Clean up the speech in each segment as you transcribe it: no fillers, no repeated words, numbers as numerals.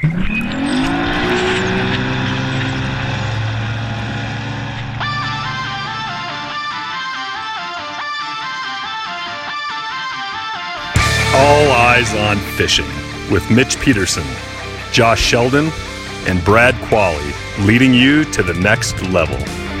All Eyes on Fishing with Mitch Peterson, Josh Sheldon, and Brad Qualley, leading you to the next level.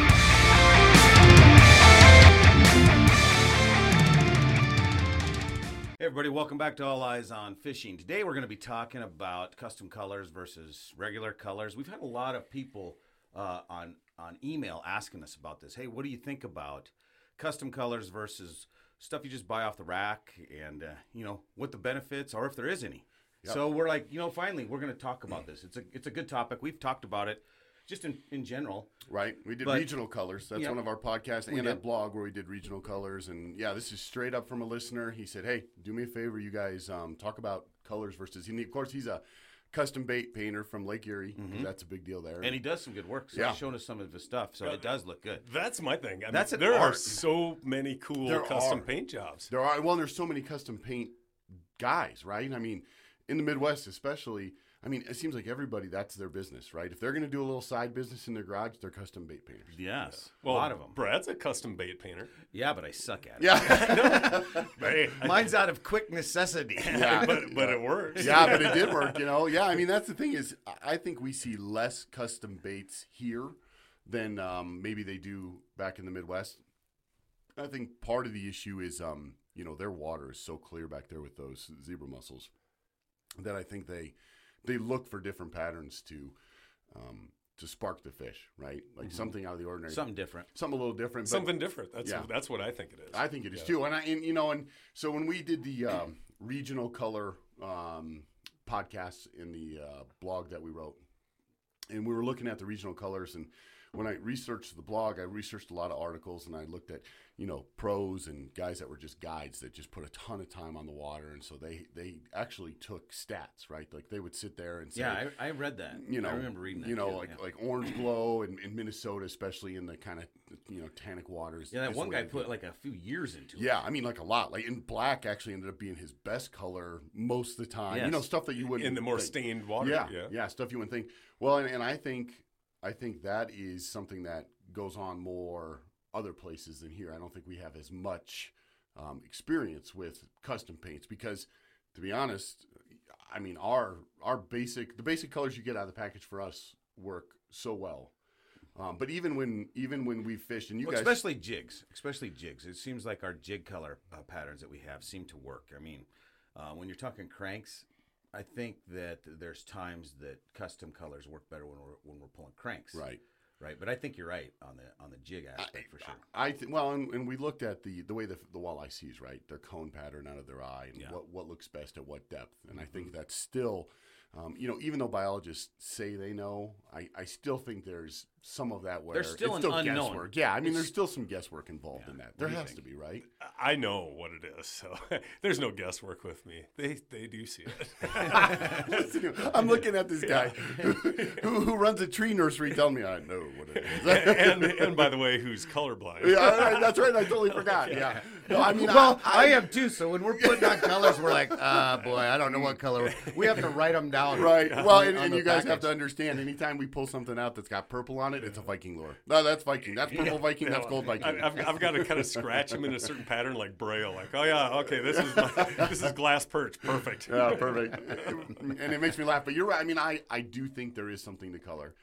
Hey everybody, welcome back to All Eyes on Fishing. Today we're going to be talking about custom colors versus regular colors. We've had a lot of people on email asking us about this. Hey, what do you think about custom colors versus stuff you just buy off the rack, and what the benefits are, if there is any. Yep. So we're like, finally we're going to talk about this. It's a good topic. We've talked about it just in general. Right. We did regional colors. That's one of our podcasts and that blog where we did regional colors. And this is straight up from a listener. He said, hey, do me a favor, you guys talk about colors versus, and of course he's a custom bait painter from Lake Erie. Mm-hmm. That's a big deal there. And he does some good work. So he's shown us some of his stuff. So it does look good. That's my thing. There are so many cool custom paint jobs. There are. Well, there's so many custom paint guys, right? I mean, in the Midwest especially, it seems like everybody, that's their business, right? If they're going to do a little side business in their garage, they're custom bait painters. Yes. Well, a lot of them. Brad's a custom bait painter. Yeah, but I suck at it. Yeah. Mine's out of quick necessity. Yeah. but it works. Yeah, but it did work, Yeah, that's the thing is, I think we see less custom baits here than maybe they do back in the Midwest. I think part of the issue is, their water is so clear back there with those zebra mussels that I think they look for different patterns to spark the fish, right? Like something out of the ordinary, something different, something a little different. Something different. That's what I think it is. I think it is too. And so when we did the regional color podcasts in the blog that we wrote, and we were looking at the regional colors, and when I researched the blog, I researched a lot of articles, and I looked at, pros and guys that were just guides that just put a ton of time on the water. And so they actually took stats, right? Like they would sit there and say, I read that. I remember reading that. Like orange glow in Minnesota, especially in the kind of, tannic waters. Yeah, that one guy put like a few years into it. Yeah, like a lot. Like, and black actually ended up being his best color most of the time. Yes. Stuff that you wouldn't in the more think. stained water. Yeah, stuff you wouldn't think. Well, and I think that is something that goes on more other places than here. I don't think we have as much experience with custom paints because, to be honest, the basic colors you get out of the package for us work so well. But even when we fished, and guys, especially jigs, it seems like our jig color patterns that we have seem to work. When you're talking cranks, I think that there's times that custom colors work better when we're pulling cranks. Right. But I think you're right on the jig aspect for sure. And we looked at the way the walleye sees, right, their cone pattern out of their eye, and what looks best at what depth. And I think that's still, even though biologists say they know, I still think there's some of that where there's still it's an unknown. Guesswork. Yeah, there's still some guesswork involved in that. There has to be, right? I know what it is, so there's no guesswork with me. They do see it. I'm looking at this guy who runs a tree nursery telling me I know what it is. and by the way, who's colorblind. Yeah, that's right. I totally forgot. Yeah. No, I am too. So when we're putting on colors, we're like, boy, I don't know what color. We have to write them down. Right. Well, and you guys have to understand, anytime we pull something out that's got purple on it, it's a Viking lure. No, that's Viking. That's purple Viking. That's gold Viking. I've got to kind of scratch them in a certain pattern like Braille. Like, oh yeah, okay, this is glass perch. Perfect. Yeah, perfect. And it makes me laugh. But you're right. I do think there is something to color.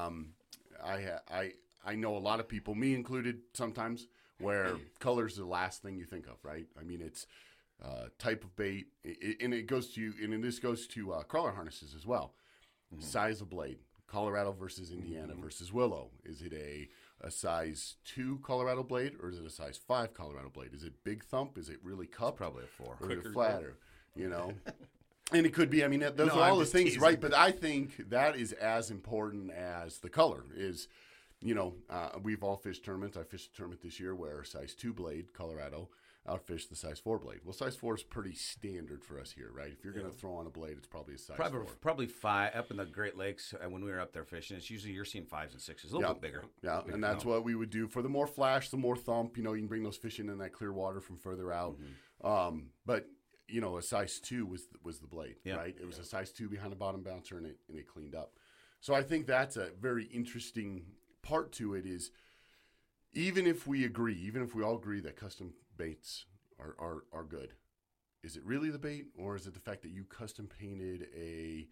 I know a lot of people, me included, sometimes where color is the last thing you think of, right? It's type of bait, and it goes to, and this goes to crawler harnesses as well. Mm-hmm. Size of blade, Colorado versus Indiana versus Willow. Is it a size 2 Colorado blade, or is it a size 5 Colorado blade? Is it big thump? Is it really cup? It's probably a 4. Or is it flatter? And it could be. Those are all the things, teasing. Right? But I think that is as important as the color is. We've all fished tournaments. I fished a tournament this year where size 2 blade, Colorado, outfished the size 4 blade. Well, size 4 is pretty standard for us here, right? If you're going to throw on a blade, it's probably a size 4. Probably 5 up in the Great Lakes when we were up there fishing. It's usually you're seeing 5s and 6s, a little bit bigger. Yeah, and that's what we would do for the more flash, the more thump. You can bring those fish in that clear water from further out. Mm-hmm. But a size 2 was the blade, Yeah. right? It was a size 2 behind the bottom bouncer, and it cleaned up. So I think that's a very interesting part to it. Is even if we all agree that custom baits are good, is it really the bait, or is it the fact that you custom painted a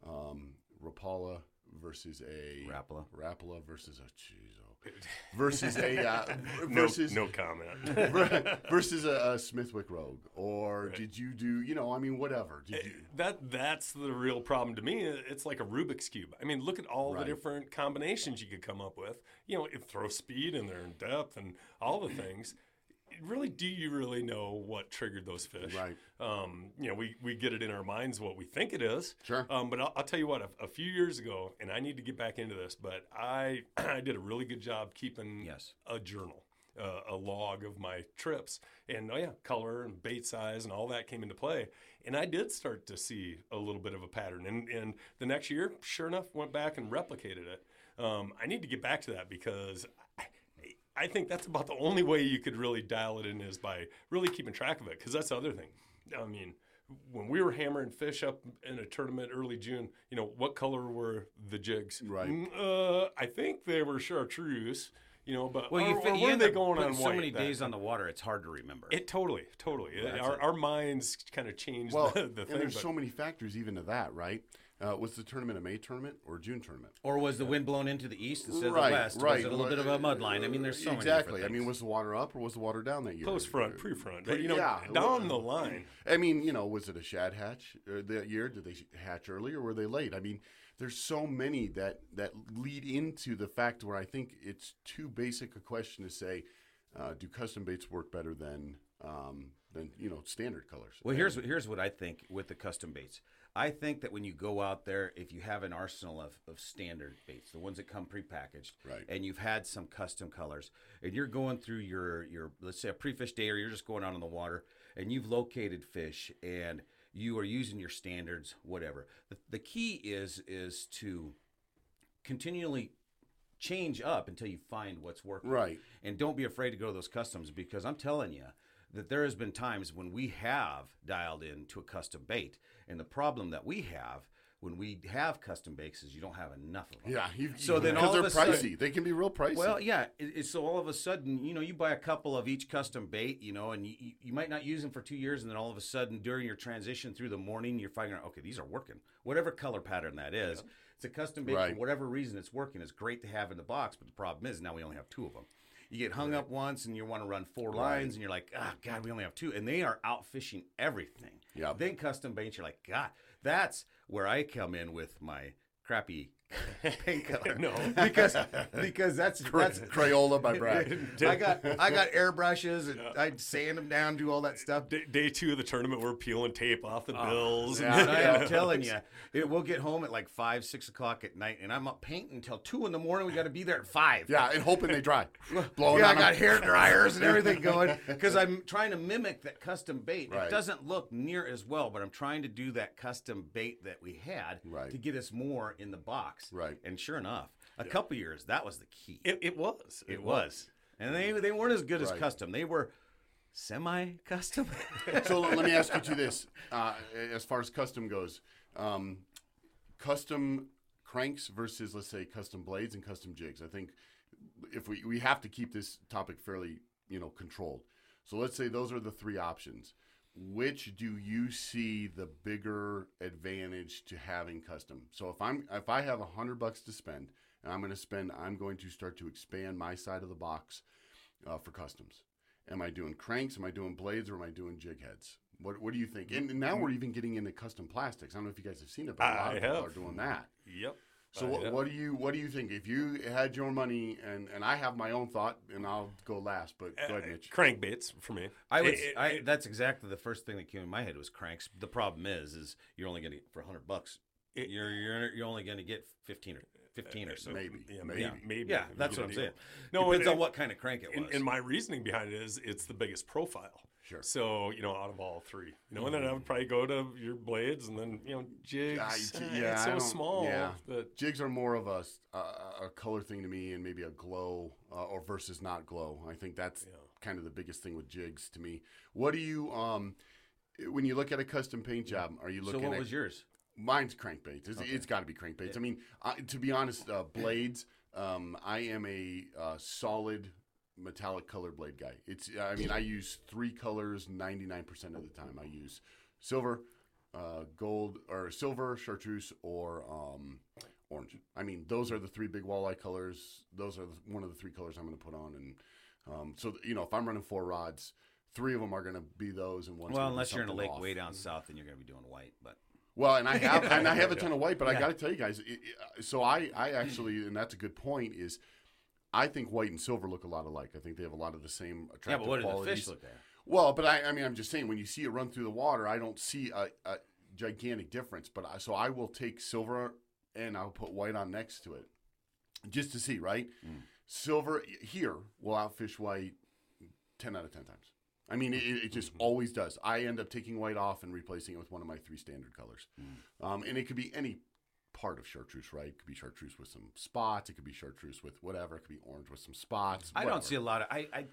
Rapala versus a Rapala versus a versus a versus no comment versus a Smithwick Rogue, or did you do whatever? Did you? That's the real problem to me. It's like a Rubik's cube. I mean, look at all the different combinations you could come up with. Throw speed in there and depth and all the things. Really, do you really know what triggered those fish? Right. We get it in our minds what we think it is. Sure. But I'll tell you what, a few years ago, and I need to get back into this, but I did a really good job keeping a journal, a log of my trips. And color and bait size and all that came into play. And I did start to see a little bit of a pattern. And the next year, sure enough, went back and replicated it. I need to get back to that because I think that's about the only way you could really dial it in is by really keeping track of it, because that's the other thing. I mean, when we were hammering fish up in a tournament early June, what color were the jigs? Right. I think they were chartreuse, but Well, or you were end they up going putting on so white? many days on the water, it's hard to remember. It totally. Our minds kind of changed Well, the thing. and there's but so many factors even to that, right? Was the tournament a May tournament or a June tournament? Or was the wind blown into the east instead of the Right, west? right. Was it a little bit of a mud line? I mean, there's so many exactly. different things. Was the water up or was the water down that year? Post front, pre front, Yeah, down the line. I mean, was it a shad hatch that year? Did they hatch early or were they late? I mean, there's so many that lead into the fact where I think it's too basic a question to say, do custom baits work better than standard colors? Well, here's what I think with the custom baits. I think that when you go out there, if you have an arsenal of standard baits, the ones that come prepackaged, right, and you've had some custom colors, and you're going through your let's say a pre-fish day, or you're just going out on the water, and you've located fish, and you are using your standards, whatever. The key is to continually change up until you find what's working. Right. And don't be afraid to go to those customs, because I'm telling you that there has been times when we have dialed into a custom bait, and the problem that we have when we have custom baits is you don't have enough of them. Yeah. So then because all they're of a pricey. sudden, They can be real pricey. well, yeah. So all of a sudden, you buy a couple of each custom bait, and you might not use them for 2 years, and then all of a sudden during your transition through the morning, you're finding out, okay, these are working. Whatever color pattern that is, it's a custom bait Right. for whatever reason it's working. It's great to have in the box, but the problem is now we only have 2 of them. You get hung up once and you want to run 4 lines, and you're like, God, we only have 2. And they are out fishing everything. Yep. Then custom baits, you're like, God, that's where I come in with my crappy paint color. No. because that's Crayola by Brad. I got airbrushes, and I'd sand them down, do all that stuff. Day 2 of the tournament, we're peeling tape off the bills. yeah. And, I'm telling you, we'll get home at like 5, 6 o'clock at night, and I'm up painting until 2 in the morning. We got to be there at 5. Yeah, and hoping they dry. Blowing Yeah, I on got them. hair dryers and everything going because I'm trying to mimic that custom bait. Right. It doesn't look near as well, but I'm trying to do that custom bait that we had Right. to get us more in the box. Right. And sure enough, a couple years, that was the key. It was. It was. And they weren't as good as Right. custom. They were semi-custom. So let me ask you to this: as far as custom goes, custom cranks versus, let's say, custom blades and custom jigs. I think if we have to keep this topic fairly controlled. So let's say those are the 3 options. Which do you see the bigger advantage to having custom? So if I have $100 to spend, and I'm going to start to expand my side of the box for customs. Am I doing cranks? Am I doing blades? Or am I doing jig heads? What do you think? And now we're even getting into custom plastics. I don't know if you guys have seen it, but a lot of people are doing that. Yep. So what do you think? If you had your money, and I have my own thought, and I'll go last, but go ahead, Mitch. Crankbaits for me. That's exactly the first thing that came in my head was cranks. The problem is you're only going to get for $100. You're only going to get 15 or so. Maybe. Yeah, Maybe. maybe. Yeah, You that's get what a I'm deal. saying. No, Depends and- on what kind of crank it was. And my reasoning behind it is it's the biggest profile. Sure. So, out of all 3, and then I would probably go to your blades and then, jigs. It's so small. Yeah. That Jigs are more of a color thing to me, and maybe a glow or versus not glow. I think that's kind of the biggest thing with jigs to me. What do you when you look at a custom paint job, are you looking So what at... was yours? Mine's crankbaits. It's got to be crankbaits. I mean, to be honest, blades, I am a solid metallic color blade guy. I use 3 colors 99% of the time. I use silver, gold, or silver, chartreuse, or orange. I mean, those are the 3 big walleye colors. Those are one of the 3 colors I'm going to put on. And so, if I'm running 4 rods, 3 of them are going to be those, and one's Well, gonna be unless you're in a lake off. way down south, then you're going to be doing white. But Well, and I have a ton of white, but I got to tell you guys, so I actually, and that's a good point, is I think white and silver look a lot alike. I think they have a lot of the same attractive yeah, but what do the qualities. fish look like? Well, but I'm just saying, when you see it run through the water, I don't see a gigantic difference. But so I will take silver and I'll put white on next to it, just to see, right? Silver here will outfish white 10 out of 10 times. I mean, it just always does. I end up taking white off and replacing it with one of my 3 standard colors. And it could be any part of chartreuse, right? It could be chartreuse with some spots. It could be chartreuse with whatever. It could be orange with some spots. I whatever. don't see a lot of.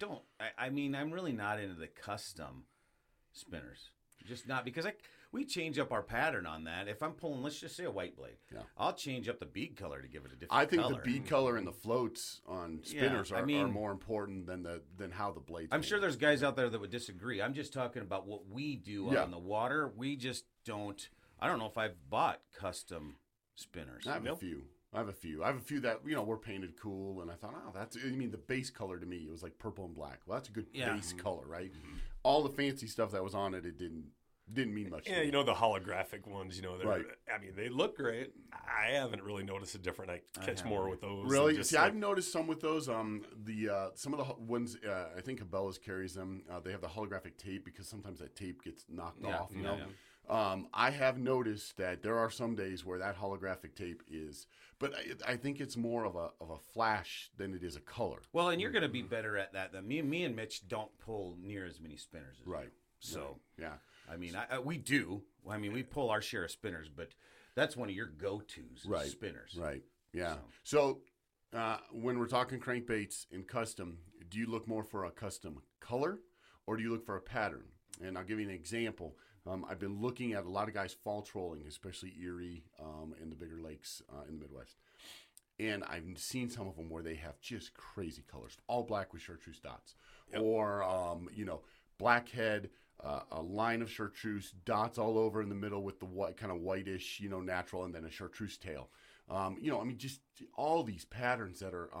I mean, I'm really not into the custom spinners. Just not because we change up our pattern on that. If I'm pulling, let's just say a white blade, I'll change up the bead color to give it a different. I think color. the bead color and the floats on spinners are more important than how the blades. I'm sure there's guys out there that would disagree. I'm just talking about what we do on the water. We just don't. I don't know if I've bought custom spinners. I have a few. I have a few that were painted cool, and I thought, that's. I mean, the base color to me, it was like purple and black. Well, that's a good base color, right? All the fancy stuff that was on it, it didn't mean much. Yeah, to me. the holographic ones, right. I mean, they look great. I haven't really noticed a difference. I catch more with those. Really? See, I've noticed some with those. Some of the ones, I think Cabela's carries them. They have the holographic tape because sometimes that tape gets knocked off. You know. I have noticed that there are some days where that holographic tape is, but I think it's more of a flash than it is a color. Well, and you're going to be better at that than me and Mitch don't pull near as many spinners as you. So, yeah. I mean, we do. I mean, we pull our share of spinners, but that's one of your go-tos, spinners. Right, yeah. So when we're talking crankbaits in custom, do you look more for a custom color or do you look for a pattern? And I'll give you an example. I've been looking at a lot of guys fall trolling, especially Erie and the bigger lakes in the Midwest. And I've seen some of them where they have just crazy colors, all black with chartreuse dots. Yep. Or, blackhead, a line of chartreuse, dots all over in the middle with the white, kind of whitish, natural, and then a chartreuse tail. Just all these patterns that are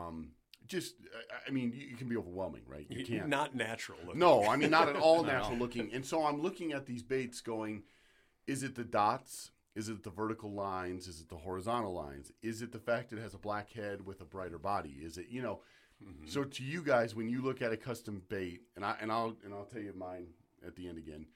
it can be overwhelming, right? You can't. Not natural looking. No, I mean, not at all natural looking. And so I'm looking at these baits going, is it the dots? Is it the vertical lines? Is it the horizontal lines? Is it the fact that it has a black head with a brighter body? Is it, So to you guys, when you look at a custom bait, and I'll tell you mine at the end again.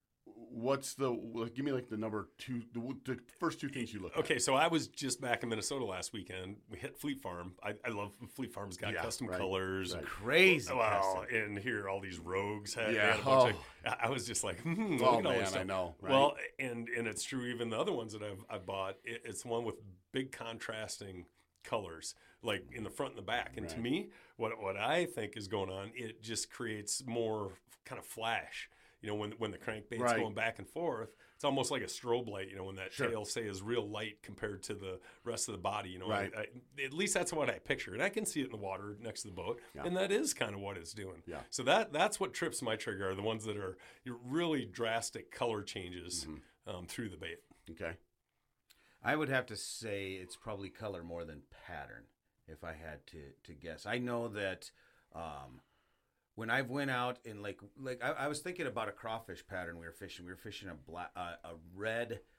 Give me like the number 2, the first 2 things you look at. Okay, so I was just back in Minnesota last weekend. We hit Fleet Farm. I love Fleet Farm's got custom colors. Right. Crazy. Well, and here all these rogues had a bunch of, I was just like, oh man, I know. Right? Well, and it's true. Even the other ones that I've bought, it's one with big contrasting colors, like in the front and the back. And to me, what I think is going on, it just creates more kind of flash. When the crankbait's going back and forth, it's almost like a strobe light, when that tail, say, is real light compared to the rest of the body, at least that's what I picture. And I can see it in the water next to the boat, and that is kind of what it's doing. Yeah. So that's what trips my trigger, are the ones that are really drastic color changes through the bait. Okay. I would have to say it's probably color more than pattern, if I had to guess. I know that... when I've went out in I was thinking about a crawfish pattern we were fishing. We were fishing a red, it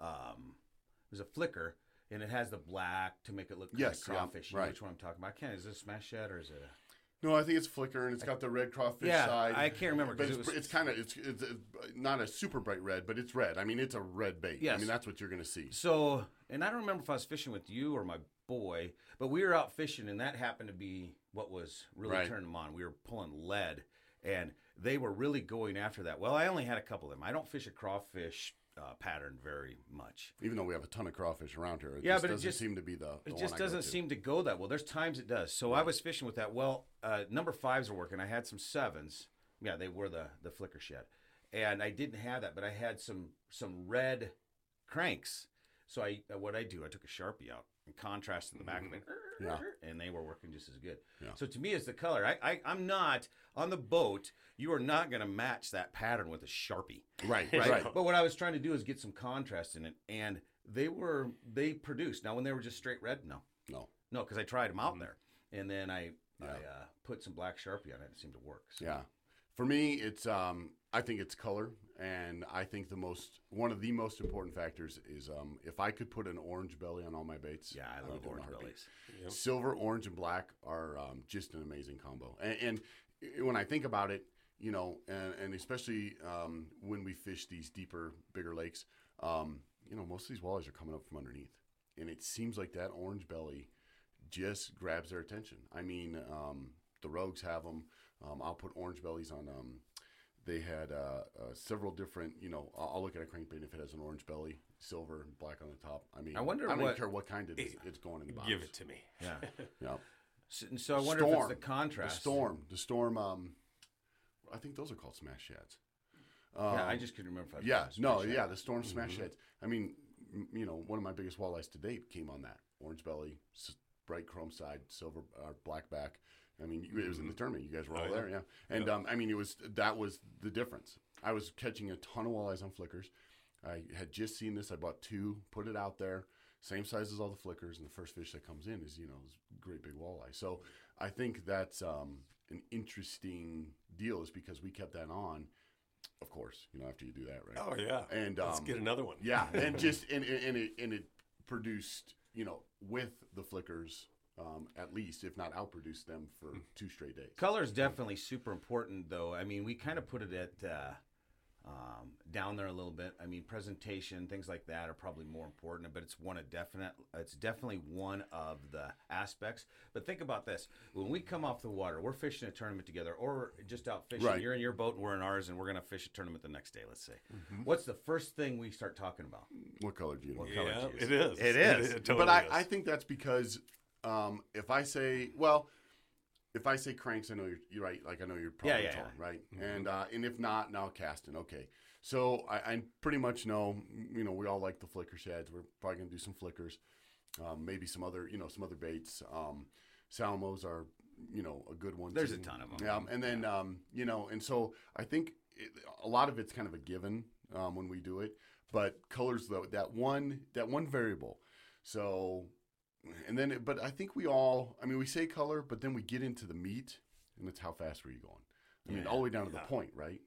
was a flicker, and it has the black to make it look like crawfish. You know which one I'm talking about? Is it a smash shad or is it a... No, I think it's flicker, and it's got the red crawfish side. I can't remember. But it's not a super bright red, but it's red. I mean, it's a red bait. Yes. I mean, that's what you're going to see. So, and I don't remember if I was fishing with you or my boy, but we were out fishing, and that happened to be what was really turning them on. We were pulling lead, and they were really going after that. Well, I only had a couple of them. I don't fish a crawfish pattern very much. Even though we have a ton of crawfish around here, it doesn't seem to be the it just doesn't seem to go that well. There's times it does. So I was fishing with that. Well, number 5s are working. I had some 7s. Yeah, they were the flicker shed. and I didn't have that, but I had some red cranks. So what I took a Sharpie out and contrasted the back of it, and they were working just as good. Yeah. So to me, it's the color. I'm not on the boat. You are not going to match that pattern with a Sharpie. Right. But what I was trying to do is get some contrast in it, and they produced. Now, when they were just straight red, no, because I tried them out there, and then I put some black Sharpie on it. It seemed to work. So. Yeah. For me, it's I think it's color, and I think one of the most important factors is if I could put an orange belly on all my baits. Yeah, I love orange bellies. Yep. Silver, orange, and black are just an amazing combo. And when I think about it, and especially when we fish these deeper, bigger lakes, most of these walleyes are coming up from underneath, and it seems like that orange belly just grabs their attention. I mean, the Rogues have them. I'll put orange bellies on. They had several different. I'll look at a crankbait if it has an orange belly, silver, and black on the top. I mean, I don't care what kind it is. It's going in the box. Give it to me. Yeah. Yeah. So I wonder if it's the contrast. The storm. I think those are called smash shads. Yeah, I just couldn't remember. The storm smash shads. I mean, one of my biggest walleyes to date came on that orange belly, bright chrome side, silver, black back. I mean, it was in the tournament. You guys were all there, yeah. And I mean, that was the difference. I was catching a ton of walleyes on flickers. I had just seen this. I bought 2, put it out there, same size as all the flickers, and the first fish that comes in is is great big walleye. So I think that's an interesting deal, is because we kept that on. Of course, after you do that, right? Oh yeah. And let's get another one. Yeah, and just and it produced with the flickers. At least, if not outproduce them for 2 straight days. Color is definitely super important, though. I mean, we kind of put it at down there a little bit. I mean, presentation, things like that are probably more important, but it's definitely one of the aspects. But think about this: when we come off the water, we're fishing a tournament together, or just out fishing. Right. You're in your boat and we're in ours, and we're going to fish a tournament the next day. Let's say. What's the first thing we start talking about? What color do you use? Yeah, it is. It is. It totally but is. I think that's because. If I say cranks, I know you're right. Like I know you're probably towing, right? Mm-hmm. And if not, now casting. Okay, so I pretty much know. We all like the flicker shads. We're probably gonna do some flickers, maybe some other baits. Salmos are a good one. There's too. a ton of them. Yeah, and then and so I think a lot of it's kind of a given when we do it. But colors though, that one variable. So. And then, but I think we say color, but then we get into the meat, and it's how fast were you going? I mean, all the way down to the point, right?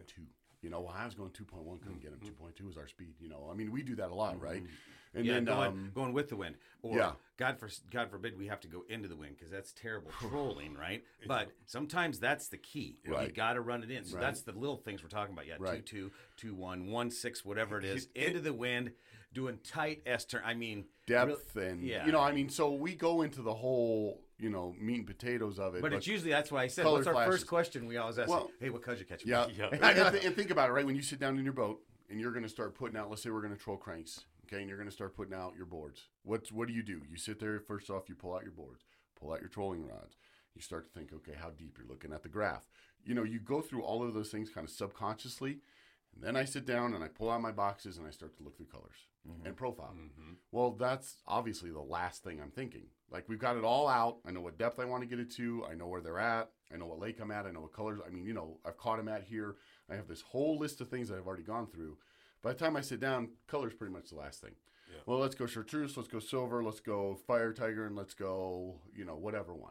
2.2. I was going 2.1, couldn't get him. 2.2 was our speed. I mean, we do that a lot, right? And then going with the wind, or God forbid we have to go into the wind, because that's terrible trolling, right? But sometimes that's the key. Right. You got to run it in. So that's the little things we're talking about. Yeah, right. 2.2, 2.1, 1.6, whatever it is, into the wind. Doing tight S-turn. I mean, depth and so we go into the whole meat and potatoes of it. But it's usually that's why I said. What's our first question? We always ask. Hey, what colors you catch? Yeah. And think about it, right? When you sit down in your boat and you're going to start putting out. Let's say we're going to troll cranks, okay? And you're going to start putting out your boards. What do? You sit there first off. You pull out your boards, pull out your trolling rods. You start to think, okay, how deep? You're looking at the graph. You go through all of those things kind of subconsciously. And then I sit down and I pull out my boxes and I start to look through colors and profile. Mm-hmm. Well, that's obviously the last thing I'm thinking. Like, we've got it all out. I know what depth I want to get it to. I know where they're at. I know what lake I'm at. I know what colors. I mean, I've caught them at here. I have this whole list of things that I've already gone through. By the time I sit down, color's pretty much the last thing. Yeah. Well, let's go chartreuse. Let's go silver. Let's go fire tiger. And let's go, whatever one.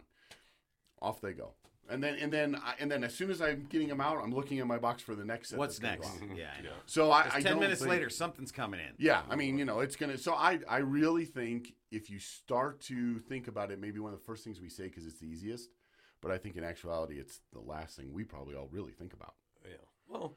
Off they go. And then as soon as I'm getting them out, I'm looking at my box for the next set. What's next? Yeah, I know. So I 10 minutes later, something's coming in. Yeah, I mean, it's gonna. So I really think if you start to think about it, maybe one of the first things we say because it's the easiest, but I think in actuality, it's the last thing we probably all really think about. Yeah. Well,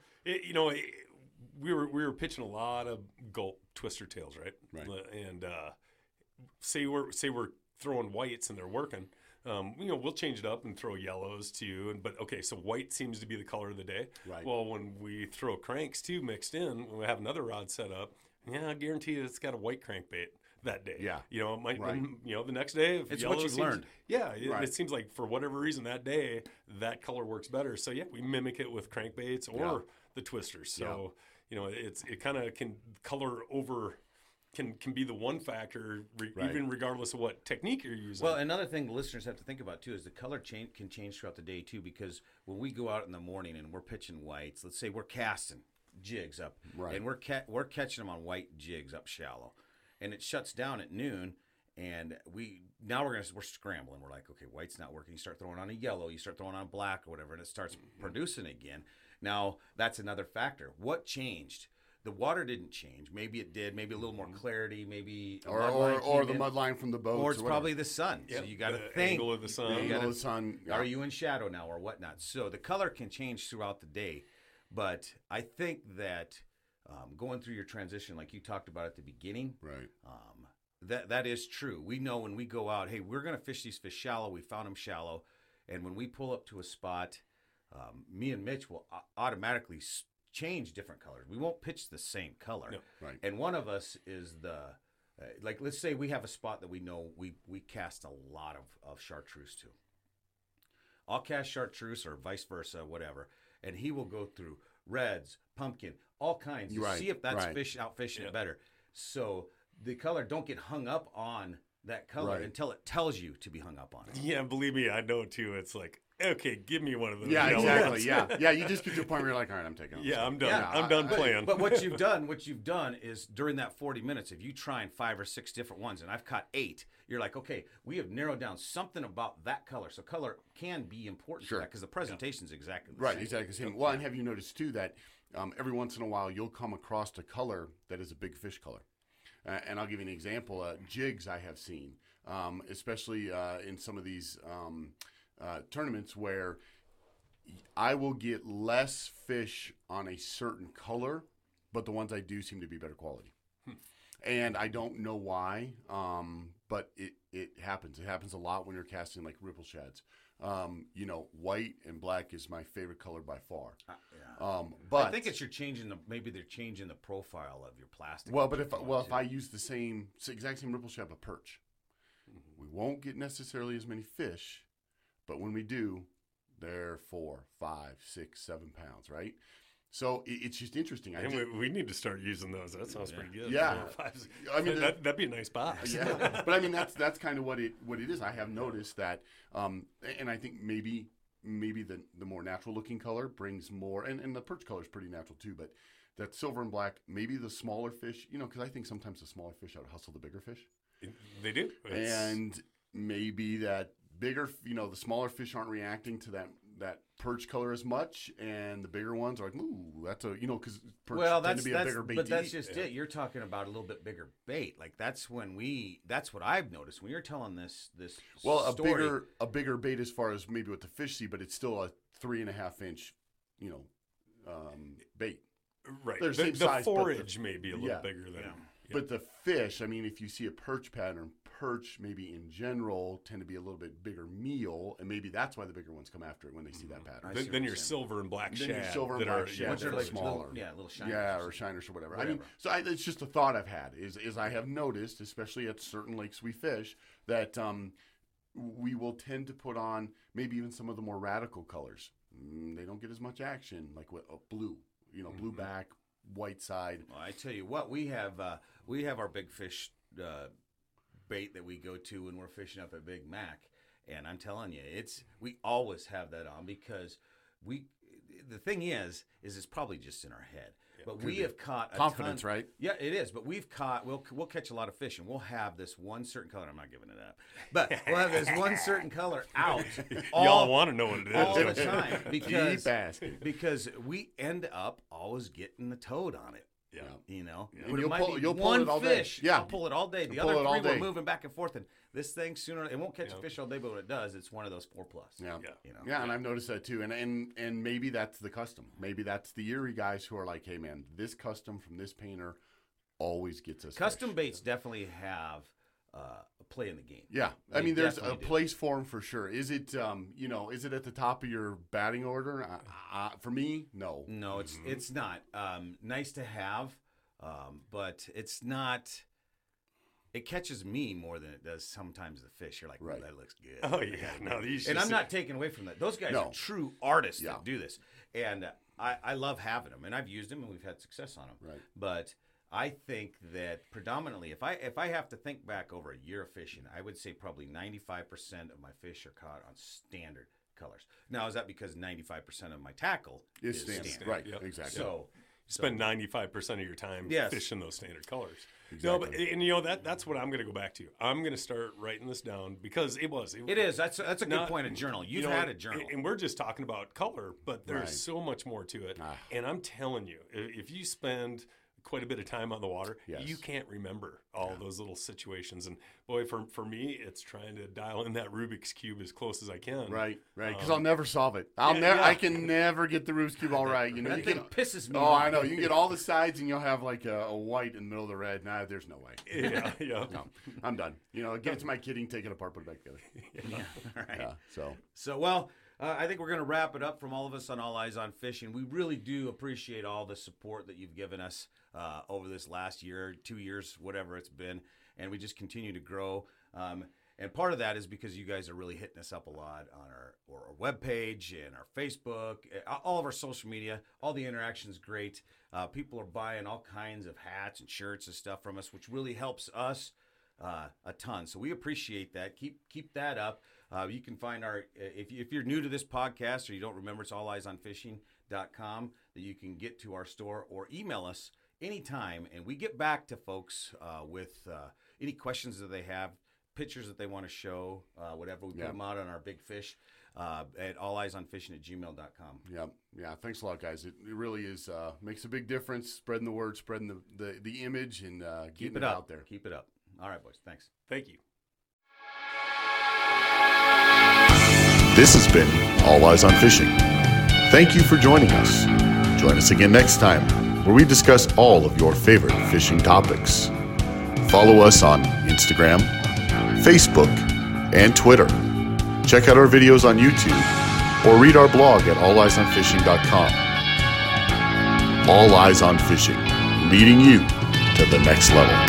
we were pitching a lot of gulp twister tails, right? Right. And say we're throwing whites and they're working. We'll change it up and throw yellows too. But okay, so white seems to be the color of the day. Right. Well, when we throw cranks too mixed in, when we have another rod set up, I guarantee you it's got a white crankbait that day. Yeah. It might, the next day. If it's what you've learned. Yeah. It seems like for whatever reason that day, that color works better. So yeah, we mimic it with crankbaits or the twisters. So it kind of can color over. Can be the one factor, even regardless of what technique you're using. Well, another thing the listeners have to think about too is the color can change throughout the day too. Because when we go out in the morning and we're pitching whites, let's say we're casting jigs up, and we're catching them on white jigs up shallow, and it shuts down at noon, and we're scrambling. We're like, okay, white's not working. You start throwing on a yellow, you start throwing on black or whatever, and it starts producing again. Now that's another factor. What changed? The water didn't change. Maybe it did. Maybe a little more clarity. Maybe or the mud line from the boat. Or it's probably the sun. Yep. So you got to think. Angle of the sun. Angle of the sun. Are you in shadow now or whatnot? So the color can change throughout the day. But I think that going through your transition, like you talked about at the beginning, that is true. We know when we go out, hey, we're going to fish these fish shallow. We found them shallow. And when we pull up to a spot, me and Mitch will automatically change different colors. We won't pitch the same color. No. Right. And one of us is like, let's say we have a spot that we know we cast a lot of chartreuse to. I'll cast chartreuse or vice versa, whatever. And he will go through reds, pumpkin, all kinds to see if that's out fishing it better. So the color don't get hung up on that color until it tells you to be hung up on it. Yeah, believe me, I know too. It's like, okay, give me one of those. Yeah, exactly. Yeah. You just get to a point where you're like, all right, I'm taking it. Yeah, I'm done. I'm done playing. But what you've done is during that 40 minutes, if you trying 5 or 6 different ones, and I've caught 8, you're like, okay, we have narrowed down something about that color. So color can be important for that because the presentation is exactly the same. Right, exactly the same. Well, and have you noticed too that every once in a while you'll come across a color that is a big fish color? And I'll give you an example. Jigs I have seen, especially in some of these tournaments where I will get less fish on a certain color, but the ones I do seem to be better quality. And I don't know why, but it happens. It happens a lot when you're casting like ripple shads. White and black is my favorite color by far. But I think it's maybe they're changing the profile of your plastic. Well, but if I use the exact same ripple shad but perch, we won't get necessarily as many fish, but when we do, they're 4, 5, 6, 7 pounds, right? So it's just interesting. We need to start using those. That sounds pretty good. Yeah, 4, 5, 6. I mean that'd be a nice box. Yeah, but I mean that's kind of what it is. I have noticed that, and I think maybe the more natural looking color brings more, and the perch color is pretty natural too. But that silver and black, maybe the smaller fish, because I think sometimes the smaller fish out hustle the bigger fish. They do, and maybe that bigger, the smaller fish aren't reacting to that perch color as much, and the bigger ones are like, ooh, that's because perch tend to be a bigger bait. But that's just it. You're talking about a little bit bigger bait. Like that's what I've noticed when you're telling this story. a bigger bait as far as maybe what the fish see, but it's still a 3.5 inch, bait. Right. They're the size, forage may be a little bigger than. Yeah. But the fish, I mean, if you see a perch pattern, perch maybe in general tend to be a little bit bigger meal, and maybe that's why the bigger ones come after it when they see that pattern. Then your silver and black shad. Which are like smaller. Little shiners. Yeah, or shiners or whatever. I mean, so it's just a thought I've had is I have noticed, especially at certain lakes we fish, that we will tend to put on maybe even some of the more radical colors. They don't get as much action, like blue, blue back, white side. Well, I tell you what, we have our big fish bait that we go to when we're fishing up at Big Mac, and I'm telling you, we always have that on because the thing is it's probably just in our head. Yeah, but we have caught confidence, right? Yeah, it is. But we've caught. We'll catch a lot of fish, and we'll have this one certain color. I'm not giving it up, but we'll have this one certain color out. Y'all want to know what it is all the time because we end up always getting the toad on it. Yeah, But you'll pull it all fish. Day. Yeah, I'll pull it all day. The other 3 we're moving back and forth, and this thing it won't catch a fish all day, but when it does, it's one of those 4+. Yeah, and I've noticed that too. And maybe that's the custom. Maybe that's the Erie guys who are like, hey man, this custom from this painter always gets us. Custom baits definitely have a play in the game. Yeah, I mean, there's a place for them for sure. Is it is it at the top of your batting order? For me, no. No, it's not. Nice to have, but it's not. It catches me more than it does sometimes the fish. You're like, right. That looks good. Oh yeah, no, these. And I'm not taking away from that. Those guys are true artists that do this. And I love having them, and I've used them, and we've had success on them. Right. But I think that predominantly, if I have to think back over a year of fishing, I would say probably 95% of my fish are caught on standard colors. Now, is that because 95% of my tackle is standard? Right, Yep. exactly. So spend 95% of your time fishing those standard colors. Exactly. No, but and that's what I'm going to go back to. I'm going to start writing this down because it is. That's a good point. A journal. You've had a journal, and we're just talking about color, but there's Right. so much more to it. And I'm telling you, if you spend quite a bit of time on the water, Yes. you can't remember all those little situations. And boy, for me, it's trying to dial in that Rubik's Cube as close as I can. Right. Because I'll never solve it. I can never get the Rubik's Cube all right. You know, that thing pisses me Oh, off. I know. You can get all the sides, and you'll have like a white in the middle of the red. Nah, there's no way. Yeah. No, I'm done. You know, give it to my kidding, take it apart, put it back together. All right. Yeah. So well, I think we're going to wrap it up from all of us on All Eyes on Fishing. We really do appreciate all the support that you've given us over this last year, 2 years, whatever it's been, and we just continue to grow. And part of that is because you guys are really hitting us up a lot on our webpage and our Facebook, all of our social media. All the interaction's great. People are buying all kinds of hats and shirts and stuff from us, which really helps us a ton. So we appreciate that. Keep that up. You can find if you're new to this podcast or you don't remember, it's alleyesonfishing.com that you can get to our store or email us anytime, and we get back to folks with any questions that they have, pictures that they want to show, whatever. We put them out on our big fish at alleyesonfishing@gmail.com. Yeah. Thanks a lot, guys. It really is makes a big difference. Spreading the word, spreading the image, and keeping it out there. Keep it up. All right, boys. Thanks. Thank you. This has been All Eyes on Fishing. Thank you for joining us. Join us again next time, where we discuss all of your favorite fishing topics. Follow us on Instagram, Facebook, and Twitter. Check out our videos on YouTube, or read our blog at alleyesonfishing.com. All Eyes on Fishing, leading you to the next level.